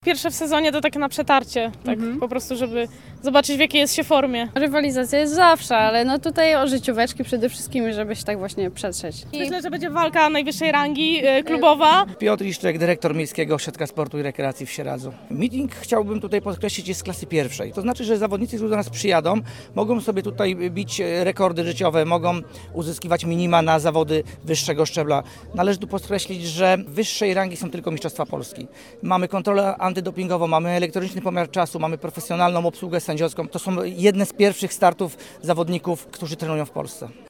Pierwsze w sezonie to tak na przetarcie, tak po prostu, żeby zobaczyć, w jakiej jest się formie. Rywalizacja jest zawsze, ale no tutaj o życióweczki przede wszystkim, żeby się tak właśnie przetrzeć. Myślę, że będzie walka najwyższej rangi klubowa. Piotr Iszczek, dyrektor Miejskiego Ośrodka Sportu i Rekreacji w Sieradzu. Meeting, chciałbym tutaj podkreślić, jest z klasy pierwszej. To znaczy, że zawodnicy, którzy do nas przyjadą, mogą sobie tutaj bić rekordy życiowe, mogą uzyskiwać minima na zawody wyższego szczebla. Należy tu podkreślić, że wyższej rangi są tylko Mistrzostwa Polski. Mamy kontrolę antydopingową, mamy elektroniczny pomiar czasu, mamy profesjonalną obsługę sędziowską. To są jedne z pierwszych startów zawodników, którzy trenują w Polsce.